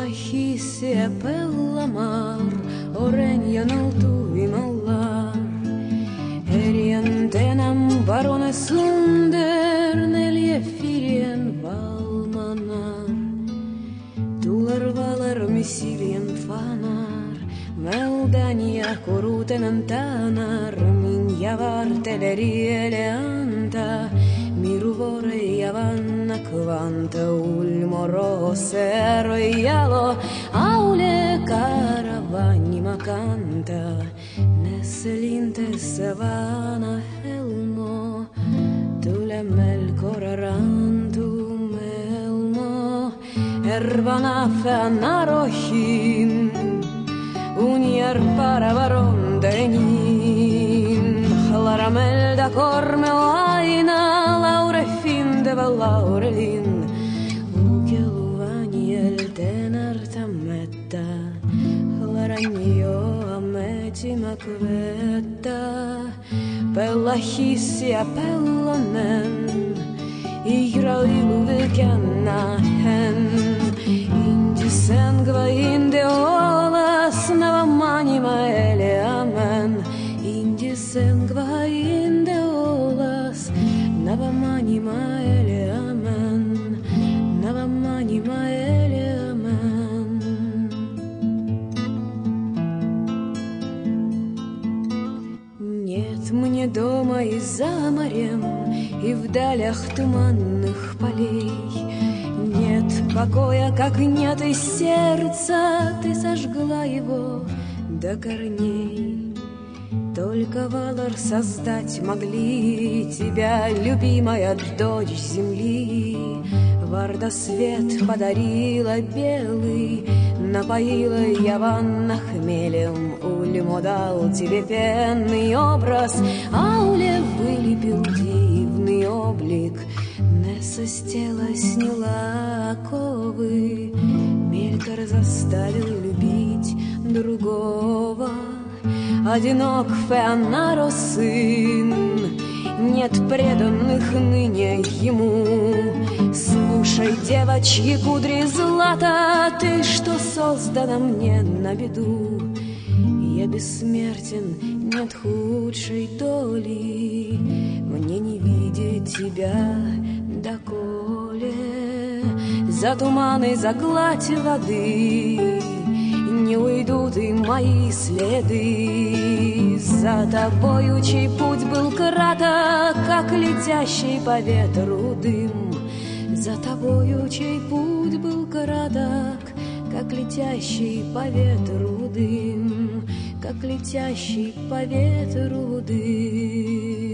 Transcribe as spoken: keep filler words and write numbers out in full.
Pelahisse pellamar, orenja noutu imallar. Herjantenam barones under neljä firjen valmanar. Tuller valer missiljen fanar, meldania korutenen tanar. Minja varteleriele anta, miru vorja vanna kvanta. Ulmo rosero jalo, aule karavanima canta. Nesselinte savana helmo, tulemel korarantum elmo. Ervana fanarohin, unier paravaron denin. Hlaramelda korme aina, laure findeva laurelin. Ukeluvaniel tenartametta, hlaranio ametima kvetta. Pelahisia pellonen, igraliluvikena hen. Indisen gva indeolas, navamanima eleamen. Indisen gva indeolas, navamanima eleamen. Navamanima eleamen. Нет мне дома и за морем, и в далях туманных полей. Нет покоя, как нет и сердца, ты сожгла его до корней. Только Валар создать могли тебя, любимая дочь земли. Варда свет подарила белый, напоила Яванна хмелем. Ульмо дал тебе пенный образ, Ауле вылепил дивный облик. Несса с тела сняла оковы, Мелькар заставил любить другого. Одинок Феонаро сын, нет преданных ныне ему. Слушай, девочьи кудри злата, ты, что создана мне на беду. Я бессмертен, нет худшей доли, мне не видеть тебя доколе. За туманы, за гладь воды не уйдут и мои следы. За тобою, чей путь был краток, как летящий по ветру дым. За тобою, чей путь был краток, как летящий по ветру дым. Как летящий по ветру дым.